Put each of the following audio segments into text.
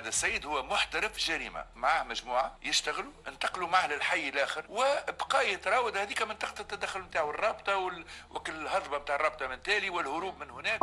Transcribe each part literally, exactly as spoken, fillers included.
هذا السيد هو محترف جريمة، معه مجموعة يشتغلوا، انتقلوا معه للحي الآخر، وبقى يتراود هذيك منطقة التدخل نتاعو، الرابطة وكل الهضبة نتاع الرابطة من تالي والهروب من هناك.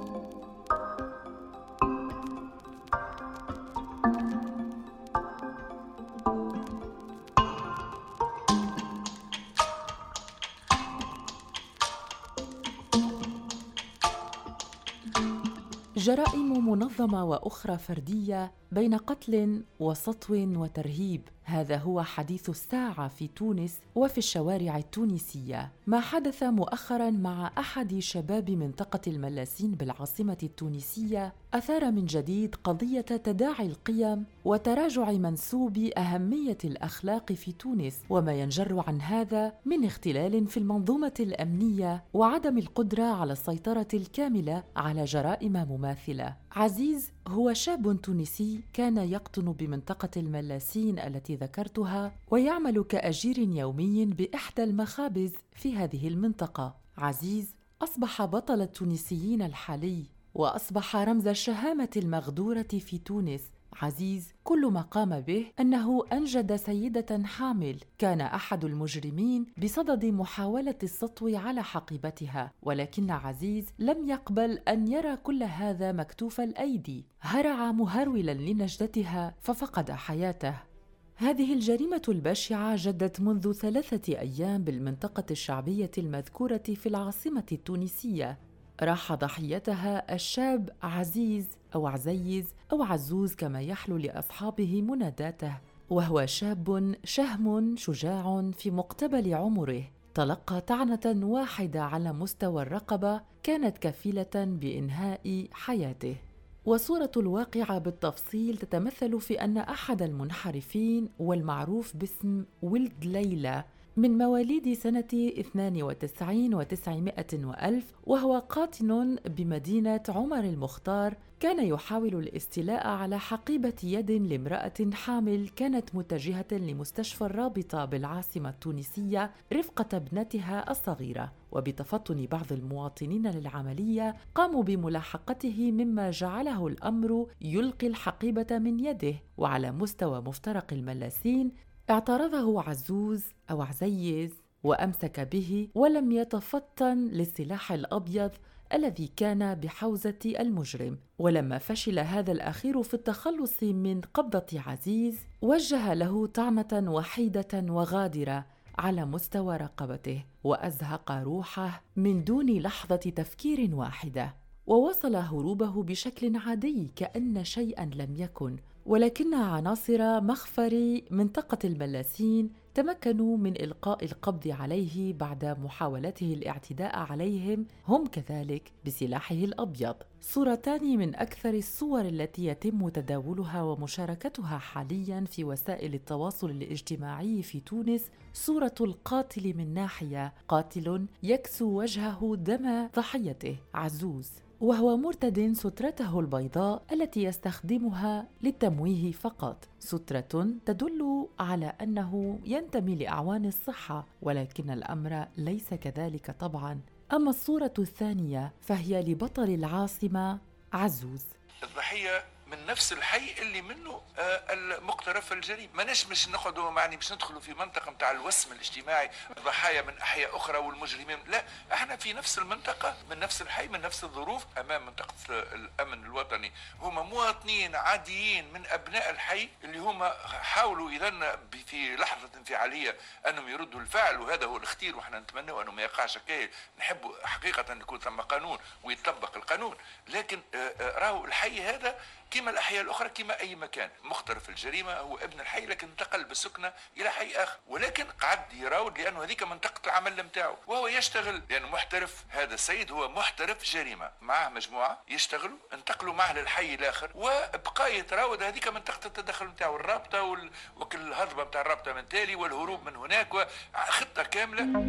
جرائم منظمة وأخرى فردية بين قتل وسطو وترهيب، هذا هو حديث الساعة في تونس وفي الشوارع التونسية. ما حدث مؤخراً مع أحد شباب منطقة الملاسين بالعاصمة التونسية أثار من جديد قضية تداعي القيم وتراجع منسوب أهمية الأخلاق في تونس، وما ينجر عن هذا من اختلال في المنظومة الأمنية وعدم القدرة على السيطرة الكاملة على جرائم مماثلة. عزيز هو شاب تونسي كان يقطن بمنطقة الملاسين التي ذكرتها ويعمل كأجير يومي بإحدى المخابز في هذه المنطقة. عزيز أصبح بطل التونسيين الحالي وأصبح رمز الشهامة المغدورة في تونس. عزيز كل ما قام به أنه أنجد سيدة حامل كان أحد المجرمين بصدد محاولة السطو على حقيبتها، ولكن عزيز لم يقبل أن يرى كل هذا مكتوف الأيدي، هرع مهرولا لنجدتها ففقد حياته. هذه الجريمة البشعة جدت منذ ثلاثة أيام بالمنطقة الشعبية المذكورة في العاصمة التونسية. راح ضحيتها الشاب عزيز أو عزيز أو عزوز كما يحلو لأصحابه مناداته، وهو شاب شهم شجاع في مقتبل عمره، تلقى طعنة واحدة على مستوى الرقبة كانت كفيلة بإنهاء حياته. وصورة الواقعة بالتفصيل تتمثل في أن أحد المنحرفين والمعروف باسم ولد ليلى من مواليد سنة اثنين وتسعين وتسعمائة وألف، وهو قاطن بمدينة عمر المختار، كان يحاول الاستيلاء على حقيبة يد لامرأة حامل كانت متجهة لمستشفى الرابطة بالعاصمة التونسية رفقة ابنتها الصغيرة، وبتفطن بعض المواطنين للعملية قاموا بملاحقته مما جعله الأمر يلقي الحقيبة من يده. وعلى مستوى مفترق الملاسين اعترضه عزوز أو عزيز وأمسك به ولم يتفطن للسلاح الأبيض الذي كان بحوزة المجرم، ولما فشل هذا الأخير في التخلص من قبضة عزيز وجه له طعنة وحيدة وغادرة على مستوى رقبته وأزهق روحه من دون لحظة تفكير واحدة، ووصل هروبه بشكل عادي كأن شيئا لم يكن. ولكن عناصر مخفر منطقة الملاسين تمكنوا من إلقاء القبض عليه بعد محاولته الاعتداء عليهم هم كذلك بسلاحه الأبيض. صورتان من أكثر الصور التي يتم تداولها ومشاركتها حالياً في وسائل التواصل الاجتماعي في تونس، صورة القاتل من ناحية، قاتل يكسو وجهه دم ضحيته عزوز، وهو مرتد سترته البيضاء التي يستخدمها للتمويه فقط، سترة تدل على أنه ينتمي لأعوان الصحة، ولكن الأمر ليس كذلك طبعاً. أما الصورة الثانية فهي لبطل العاصمة عزوز، الضحية من نفس الحي اللي منه آه المقترف الجريمة. ما نجمش نقعدوا معني باش ندخلوا في منطقة متاع الوسم الاجتماعي، ضحايا من أحياء أخرى والمجرمين، لا، احنا في نفس المنطقة من نفس الحي من نفس الظروف أمام منطقة الأمن الوطني. هما مواطنين عاديين من أبناء الحي اللي هما حاولوا إذن في لحظة انفعالية أنهم يردوا الفعل، وهذا هو الاختيار، وإحنا نتمنى أنه ما يقعش هكايا. نحبوا حقيقة أن يكون ثم قانون ويطبق القانون، لكن آه راهو الحي هذا كما الأحياء الأخرى كما أي مكان. مخترف الجريمة هو ابن الحي لكن انتقل بالسكنة إلى حي آخر، ولكن قعد يراود لأنه هذيك منطقة العمل متاعه وهو يشتغل، لأنه محترف. هذا السيد هو محترف جريمة، معه مجموعة يشتغلوا، انتقلوا معه للحي الآخر، وبقى يتراود هذيك منطقة التدخل متاعه، الرابطة وكل الهضبة متاع الرابطة من تالي والهروب من هناك، وخطة كاملة.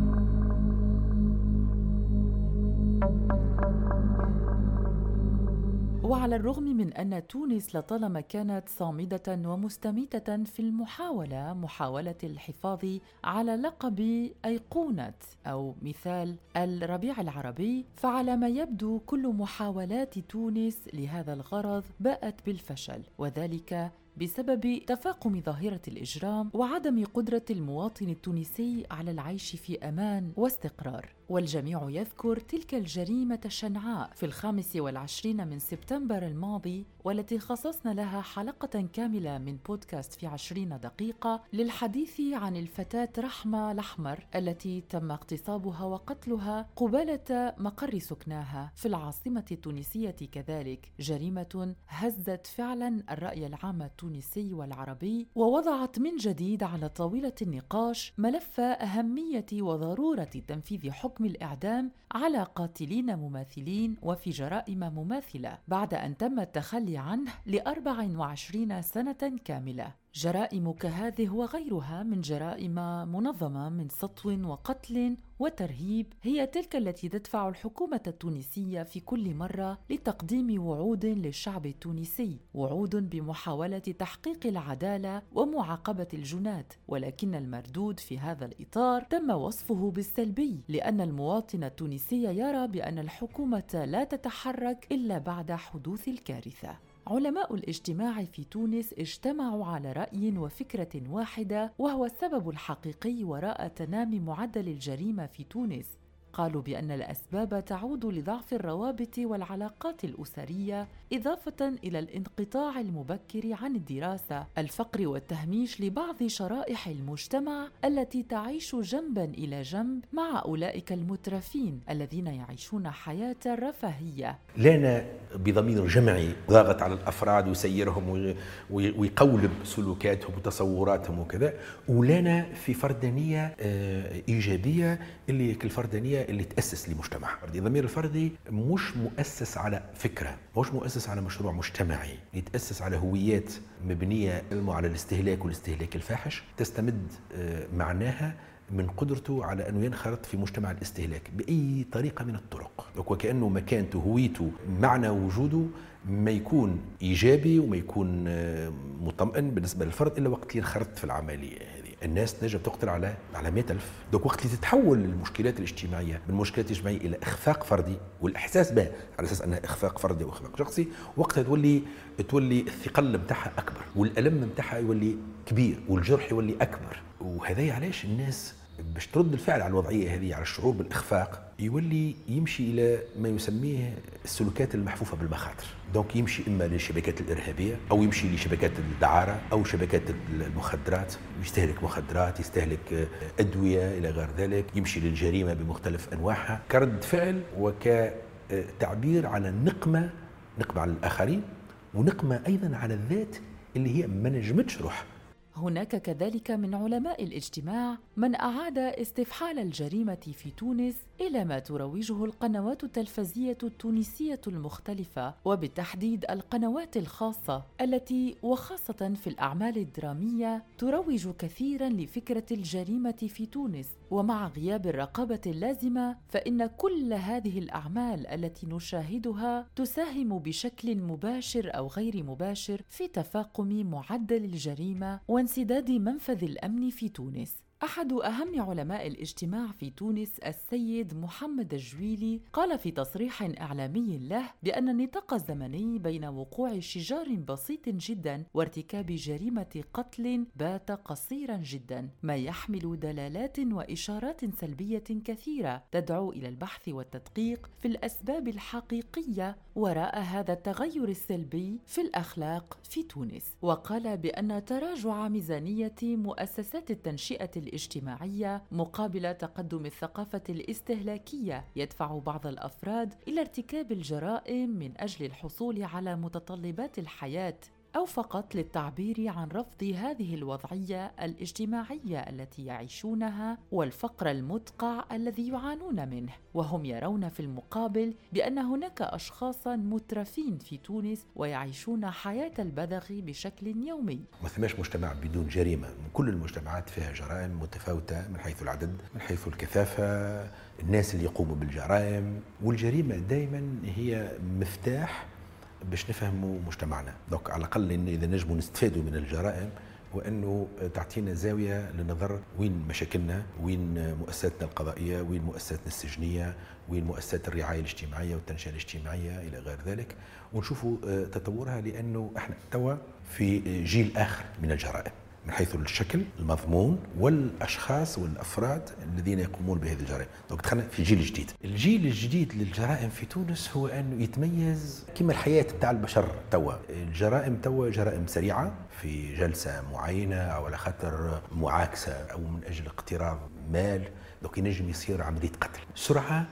وعلى على الرغم من أن تونس لطالما كانت صامدة ومستميتة في المحاولة محاولة الحفاظ على لقب أيقونة أو مثال الربيع العربي، فعلى ما يبدو كل محاولات تونس لهذا الغرض باءت بالفشل، وذلك بسبب تفاقم ظاهرة الإجرام وعدم قدرة المواطن التونسي على العيش في أمان واستقرار. والجميع يذكر تلك الجريمة الشنعاء في الخامس والعشرين من سبتمبر الماضي، والتي خصصنا لها حلقة كاملة من بودكاست في عشرين دقيقة للحديث عن الفتاة رحمة الأحمر التي تم اغتصابها وقتلها قبالة مقر سكناها في العاصمة التونسية. كذلك جريمة هزت فعلا الرأي العام التونسي والعربي، ووضعت من جديد على طاولة النقاش ملف أهمية وضرورة تنفيذ حكم الإعدام على قاتلين مماثلين وفي جرائم مماثلة بعد أن تم التخلي عنه لأربع وعشرين سنة كاملة. جرائم كهذه وغيرها من جرائم منظمة من سطو وقتل وترهيب هي تلك التي تدفع الحكومة التونسية في كل مرة لتقديم وعود للشعب التونسي، وعود بمحاولة تحقيق العدالة ومعاقبة الجناة، ولكن المردود في هذا الإطار تم وصفه بالسلبي، لأن المواطن التونسي يرى بأن الحكومة لا تتحرك إلا بعد حدوث الكارثة. علماء الاجتماع في تونس اجتمعوا على رأي وفكرة واحدة، وهو السبب الحقيقي وراء تنامي معدل الجريمة في تونس. قالوا بأن الأسباب تعود لضعف الروابط والعلاقات الأسرية، إضافة إلى الانقطاع المبكر عن الدراسة، الفقر والتهميش لبعض شرائح المجتمع التي تعيش جنباً إلى جنب مع أولئك المترفين الذين يعيشون حياة رفاهية. لنا بضمير جمعي ضاغط على الأفراد ويسيرهم ويقولب سلوكاتهم وتصوراتهم وكذا، ولنا في فردانية إيجابية اللي كالفردانية اللي تأسس لمجتمع. الضمير الفردي مش مؤسس على فكرة، مش مؤسس على مشروع مجتمعي، يتأسس على هويات مبنية على الاستهلاك والاستهلاك الفاحش، تستمد معناها من قدرته على أنه ينخرط في مجتمع الاستهلاك بأي طريقة من الطرق، وكأنه مكانته هويته معنى وجوده ما يكون إيجابي وما يكون مطمئن بالنسبة للفرد إلا وقت ينخرط في العملية هذه. الناس تنجم تقتل على على مئة ألف. دوك وقت اللي تتحول المشكلات الاجتماعية من مشكلات اجتماعية إلى إخفاق فردي، والإحساس به على أساس أنها إخفاق فردي وإخفاق شخصي، وقتها تولي تولي الثقل متاعها أكبر، والألم متاعها يولي كبير، والجرح يولي أكبر. وهذا علاش الناس باش ترد الفعل على الوضعية هذه، على الشعور بالإخفاق، يولي يمشي إلى ما يسميه السلوكات المحفوفة بالمخاطر. دونك يمشي إما للشبكات الإرهابية، أو يمشي لشبكات الدعارة، أو شبكات المخدرات، يستهلك مخدرات، يستهلك أدوية إلى غير ذلك، يمشي للجريمة بمختلف أنواعها كرد فعل وكتعبير عن النقمة، نقمة على الآخرين، ونقمة أيضا على الذات اللي هي ما نجمتش روح. هناك كذلك من علماء الاجتماع من أعاد استفحال الجريمة في تونس إلى ما تروجه القنوات التلفزية التونسية المختلفة، وبالتحديد القنوات الخاصة التي وخاصة في الأعمال الدرامية تروج كثيراً لفكرة الجريمة في تونس. ومع غياب الرقابة اللازمة فإن كل هذه الأعمال التي نشاهدها تساهم بشكل مباشر أو غير مباشر في تفاقم معدل الجريمة وانسداد منفذ الأمن في تونس. أحد أهم علماء الاجتماع في تونس السيد محمد الجويلي قال في تصريح إعلامي له بأن النطاق الزمني بين وقوع شجار بسيط جدا وارتكاب جريمة قتل بات قصيرا جدا، ما يحمل دلالات وإشارات سلبية كثيرة تدعو إلى البحث والتدقيق في الأسباب الحقيقية وراء هذا التغير السلبي في الأخلاق في تونس. وقال بأن تراجع ميزانية مؤسسات التنشئة الاجتماعية مقابل تقدم الثقافة الاستهلاكية يدفع بعض الأفراد إلى ارتكاب الجرائم من أجل الحصول على متطلبات الحياة، أو فقط للتعبير عن رفض هذه الوضعية الاجتماعية التي يعيشونها والفقر المدقع الذي يعانون منه. وهم يرون في المقابل بأن هناك أشخاصاً مترفين في تونس ويعيشون حياة البذخ بشكل يومي. ما ثماش مجتمع بدون جريمة، كل المجتمعات فيها جرائم متفاوتة من حيث العدد، من حيث الكثافة، الناس اللي يقوموا بالجرائم، والجريمة دائما هي مفتاح باش نفهموا مجتمعنا. دوك على الأقل إن إذا نجموا نستفادوا من الجرائم وأنه تعطينا زاوية للنظر وين مشاكلنا، وين مؤسساتنا القضائية، وين مؤسساتنا السجنية، وين مؤسسات الرعاية الاجتماعية والتنشئة الاجتماعية إلى غير ذلك، ونشوفوا تطورها، لأنه احنا توا في جيل آخر من الجرائم من حيث الشكل، المضمون، والاشخاص والافراد الذين يقومون بهذه الجرائم. دونك دخلنا في جيل جديد. الجيل الجديد للجرائم في تونس هو انه يتميز كما الحياه تاع البشر توا. الجرائم توا جرائم سريعه في جلسه معينه، او على خاطر معاكسه، او من اجل اقتراض مال، دونك ينجم يصير عمليه قتل. سرعه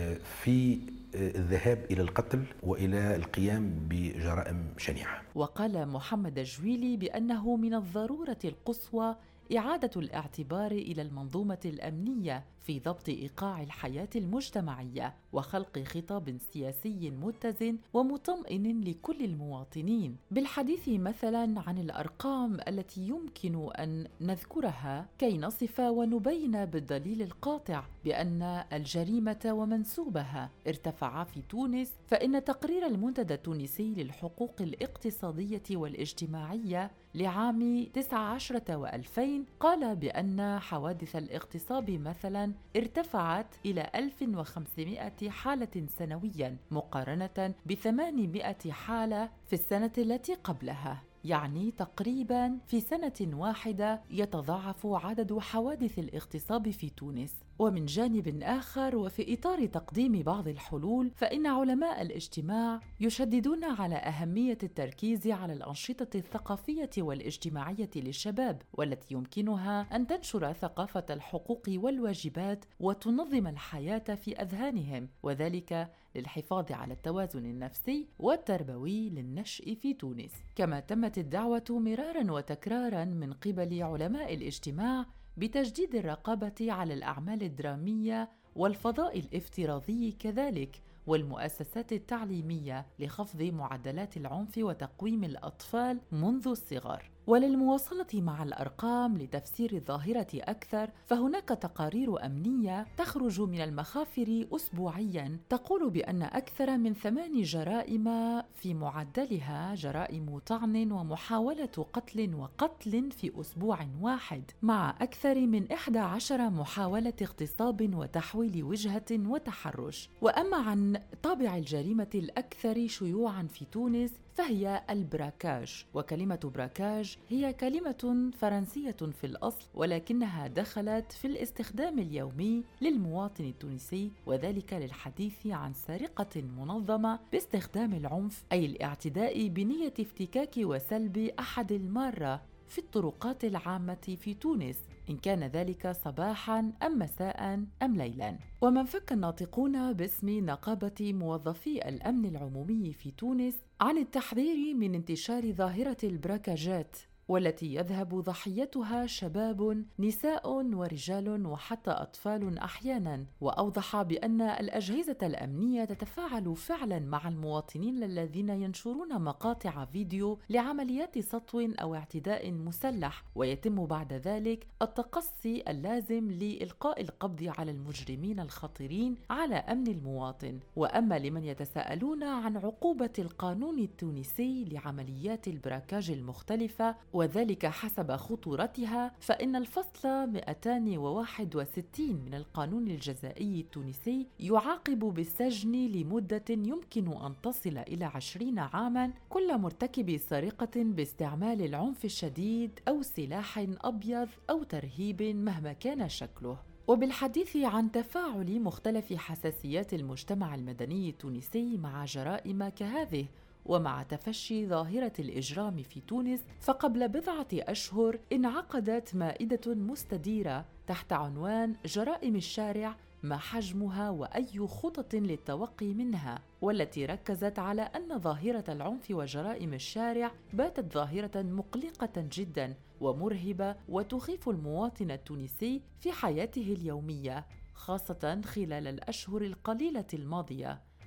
في الذهاب إلى القتل وإلى القيام بجرائم شنيعة. وقال محمد الجويلي بأنه من الضرورة القصوى إعادة الاعتبار إلى المنظومة الأمنية في ضبط إيقاع الحياة المجتمعية وخلق خطاب سياسي متزن ومطمئن لكل المواطنين، بالحديث مثلاً عن الأرقام التي يمكن أن نذكرها كي نصف ونبين بالدليل القاطع بأن الجريمة ومنسوبها ارتفعا في تونس. فإن تقرير المنتدى التونسي للحقوق الاقتصادية والاجتماعية لعام تسعة عشر وألفين قال بأن حوادث الاغتصاب مثلاً ارتفعت إلى ألف وخمسمائة حالة سنوياً مقارنة بثمانمائة حالة في السنة التي قبلها، يعني تقريباً في سنة واحدة يتضاعف عدد حوادث الاغتصاب في تونس. ومن جانب آخر، وفي إطار تقديم بعض الحلول، فإن علماء الاجتماع يشددون على أهمية التركيز على الأنشطة الثقافية والاجتماعية للشباب، والتي يمكنها أن تنشر ثقافة الحقوق والواجبات وتنظم الحياة في أذهانهم، وذلك للحفاظ على التوازن النفسي والتربوي للنشء في تونس. كما تمت الدعوة مرارا وتكرارا من قبل علماء الاجتماع بتجديد الرقابة على الأعمال الدرامية والفضاء الافتراضي كذلك، والمؤسسات التعليمية لخفض معدلات العنف وتقويم الأطفال منذ الصغر. وللمواصلة مع الأرقام لتفسير الظاهرة أكثر، فهناك تقارير أمنية تخرج من المخافر أسبوعياً تقول بأن أكثر من ثمان جرائم في معدلها جرائم طعن ومحاولة قتل وقتل في أسبوع واحد، مع أكثر من إحدى عشر محاولة اغتصاب وتحويل وجهة وتحرش. وأما عن طابع الجريمة الأكثر شيوعاً في تونس فهي البراكاج. وكلمة براكاج هي كلمة فرنسية في الأصل، ولكنها دخلت في الاستخدام اليومي للمواطن التونسي، وذلك للحديث عن سرقة منظمة باستخدام العنف، أي الاعتداء بنية افتكاك وسلب أحد المارة في الطرقات العامة في تونس، إن كان ذلك صباحاً أم مساء أم ليلاً. ومن فك الناطقون باسم نقابة موظفي الأمن العمومي في تونس عن التحذير من انتشار ظاهرة البراكاجات، والتي يذهب ضحيتها شباب، نساء ورجال وحتى أطفال أحياناً، وأوضح بأن الأجهزة الأمنية تتفاعل فعلاً مع المواطنين الذين ينشرون مقاطع فيديو لعمليات سطو أو اعتداء مسلح، ويتم بعد ذلك التقصي اللازم لإلقاء القبض على المجرمين الخطيرين على أمن المواطن. وأما لمن يتساءلون عن عقوبة القانون التونسي لعمليات البراكاج المختلفة وذلك حسب خطورتها، فإن الفصل مئتين وواحد وستين من القانون الجزائي التونسي يعاقب بالسجن لمدة يمكن أن تصل إلى عشرين عاماً كل مرتكب سرقة باستعمال العنف الشديد أو سلاح أبيض أو ترهيب مهما كان شكله. وبالحديث عن تفاعل مختلف حساسيات المجتمع المدني التونسي مع جرائم كهذه ومع تفشي ظاهرة الإجرام في تونس، فقبل بضعة أشهر انعقدت مائدة مستديرة تحت عنوان جرائم الشارع، ما حجمها وأي خطط للتوقي منها، والتي ركزت على أن ظاهرة العنف وجرائم الشارع باتت ظاهرة مقلقة جدا ومرهبة وتخيف المواطن التونسي في حياته اليومية، خاصة خلال الأشهر القليلة الماضية.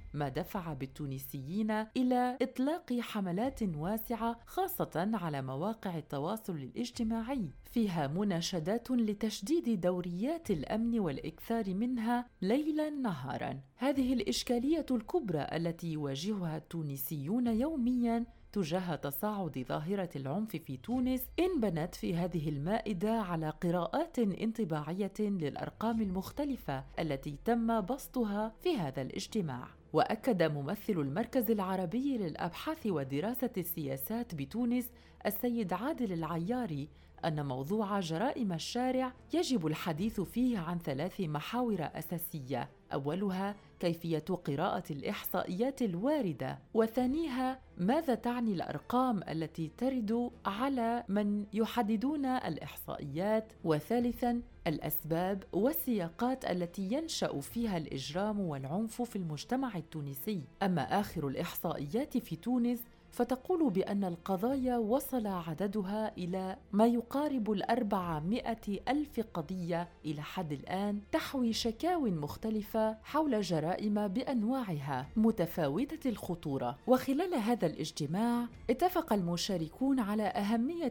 ما دفع بالتونسيين إلى إطلاق حملات واسعة خاصة على مواقع التواصل الاجتماعي فيها مناشدات لتشديد دوريات الأمن والإكثار منها ليلاً نهاراً. هذه الإشكالية الكبرى التي يواجهها التونسيون يومياً تجاه تصاعد ظاهرة العنف في تونس انبنت في هذه المائدة على قراءات انطباعية للأرقام المختلفة التي تم بسطها في هذا الاجتماع. وأكد ممثل المركز العربي للأبحاث ودراسة السياسات بتونس السيد عادل العياري أن موضوع جرائم الشارع يجب الحديث فيه عن ثلاث محاور أساسية، أولها كيفية قراءة الإحصائيات الواردة، وثانيها ماذا تعني الأرقام التي ترد على من يحددون الإحصائيات، وثالثاً الأسباب والسياقات التي ينشأ فيها الإجرام والعنف في المجتمع التونسي. أما آخر الإحصائيات في تونس فتقول بأن القضايا وصل عددها إلى ما يقارب الأربعمائة ألف قضية إلى حد الآن، تحوي شكاوى مختلفة حول جرائم بأنواعها متفاوتة الخطورة. وخلال هذا الاجتماع اتفق المشاركون على أهمية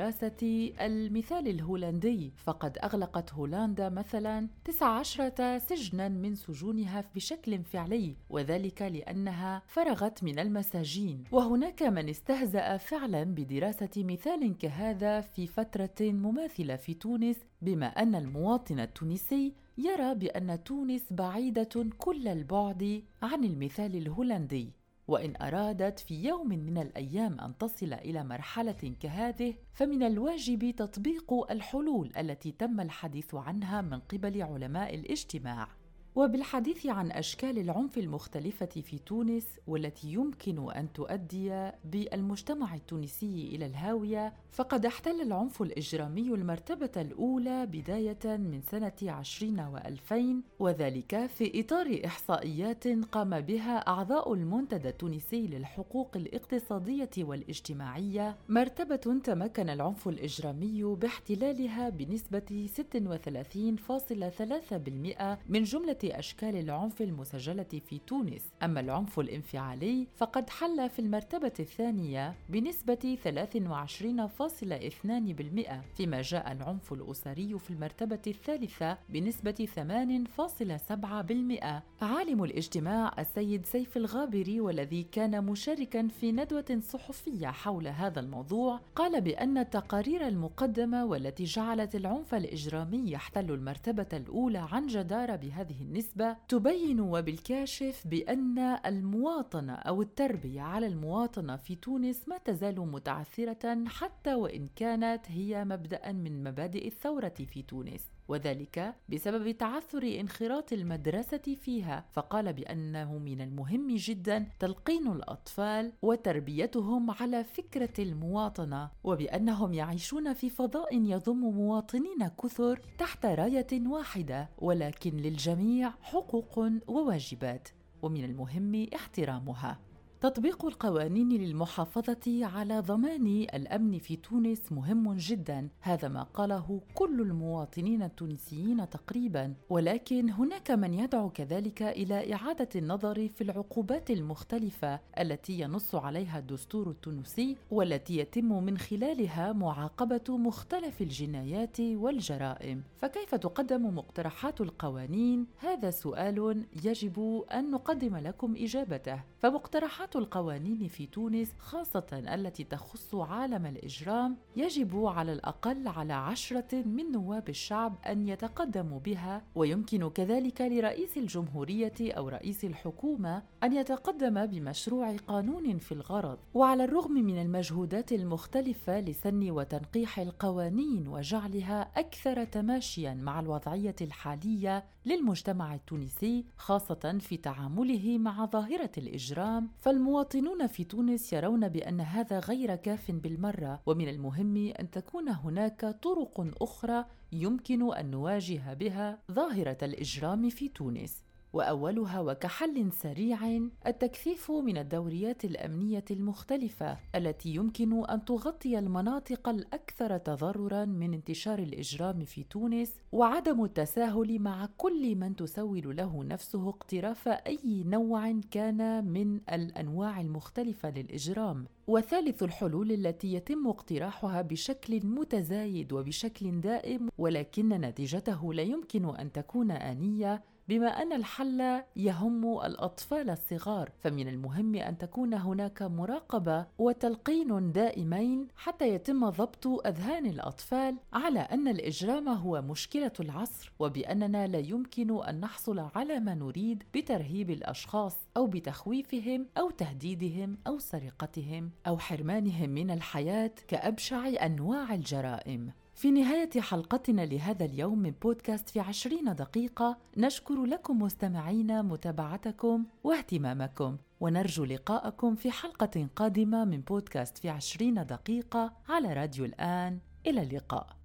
دراسة المثال الهولندي، فقد أغلقت هولندا مثلا تسع عشرة سجنا من سجونها بشكل فعلي، وذلك لأنها فرغت من المساجين. وهناك هناك من استهزأ فعلا بدراسة مثال كهذا في فترة مماثلة في تونس، بما أن المواطن التونسي يرى بأن تونس بعيدة كل البعد عن المثال الهولندي. وإن أرادت في يوم من الأيام أن تصل إلى مرحلة كهذه فمن الواجب تطبيق الحلول التي تم الحديث عنها من قبل علماء الاجتماع. وبالحديث عن أشكال العنف المختلفة في تونس والتي يمكن أن تؤدي بالمجتمع التونسي إلى الهاوية، فقد احتل العنف الإجرامي المرتبة الأولى بداية من سنة عشرين وألفين، وذلك في إطار إحصائيات قام بها أعضاء المنتدى التونسي للحقوق الاقتصادية والاجتماعية. مرتبة تمكن العنف الإجرامي باحتلالها بنسبة ستة وثلاثين فاصلة ثلاثة بالمئة من جملة أشكال العنف المسجلة في تونس. أما العنف الانفعالي فقد حل في المرتبة الثانية بنسبة ثلاثة وعشرين فاصلة اثنين بالمئة، فيما جاء العنف الأسري في المرتبة الثالثة بنسبة ثمانية فاصلة سبعة بالمئة. عالم الاجتماع السيد سيف الغابري، والذي كان مشاركا في ندوة صحفية حول هذا الموضوع، قال بأن التقارير المقدمة والتي جعلت العنف الإجرامي يحتل المرتبة الأولى عن جدارة بهذه النسبة تبين وبالكاشف بأن المواطنة أو التربية على المواطنة في تونس ما تزال متعثرة، حتى وإن كانت هي مبدأ من مبادئ الثورة في تونس، وذلك بسبب تعثر انخراط المدرسة فيها. فقال بأنه من المهم جدا تلقين الأطفال وتربيتهم على فكرة المواطنة، وبأنهم يعيشون في فضاء يضم مواطنين كثر تحت راية واحدة، ولكن للجميع حقوق وواجبات، ومن المهم احترامها. تطبيق القوانين للمحافظة على ضمان الأمن في تونس مهم جدا، هذا ما قاله كل المواطنين التونسيين تقريبا، ولكن هناك من يدعو كذلك إلى إعادة النظر في العقوبات المختلفة التي ينص عليها الدستور التونسي، والتي يتم من خلالها معاقبة مختلف الجنايات والجرائم. فكيف تقدم مقترحات القوانين؟ هذا سؤال يجب أن نقدم لكم إجابته. فمقترحات القوانين في تونس خاصة التي تخص عالم الإجرام يجب على الأقل على عشرة من نواب الشعب أن يتقدموا بها، ويمكن كذلك لرئيس الجمهورية أو رئيس الحكومة أن يتقدم بمشروع قانون في الغرض. وعلى الرغم من المجهودات المختلفة لسن وتنقيح القوانين وجعلها أكثر تماشيا مع الوضعية الحالية للمجتمع التونسي خاصة في تعامله مع ظاهرة الإجرام، فالمواطنون في تونس يرون بأن هذا غير كاف بالمرة، ومن المهم أن تكون هناك طرق أخرى يمكن أن نواجه بها ظاهرة الإجرام في تونس. وأولها وكحل سريع التكثيف من الدوريات الأمنية المختلفة التي يمكن أن تغطي المناطق الأكثر تضرراً من انتشار الإجرام في تونس، وعدم التساهل مع كل من تسول له نفسه اقتراف أي نوع كان من الأنواع المختلفة للإجرام. وثالث الحلول التي يتم اقتراحها بشكل متزايد وبشكل دائم ولكن نتيجته لا يمكن أن تكون آنية، بما أن الحل يهم الأطفال الصغار، فمن المهم أن تكون هناك مراقبة وتلقين دائمين حتى يتم ضبط أذهان الأطفال على أن الإجرام هو مشكلة العصر، وبأننا لا يمكن أن نحصل على ما نريد بترهيب الأشخاص أو بتخويفهم أو تهديدهم أو سرقتهم أو حرمانهم من الحياة كأبشع أنواع الجرائم. في نهاية حلقتنا لهذا اليوم من بودكاست في عشرين دقيقة، نشكر لكم مستمعين متابعتكم واهتمامكم، ونرجو لقاءكم في حلقة قادمة من بودكاست في عشرين دقيقة على راديو الآن. إلى اللقاء.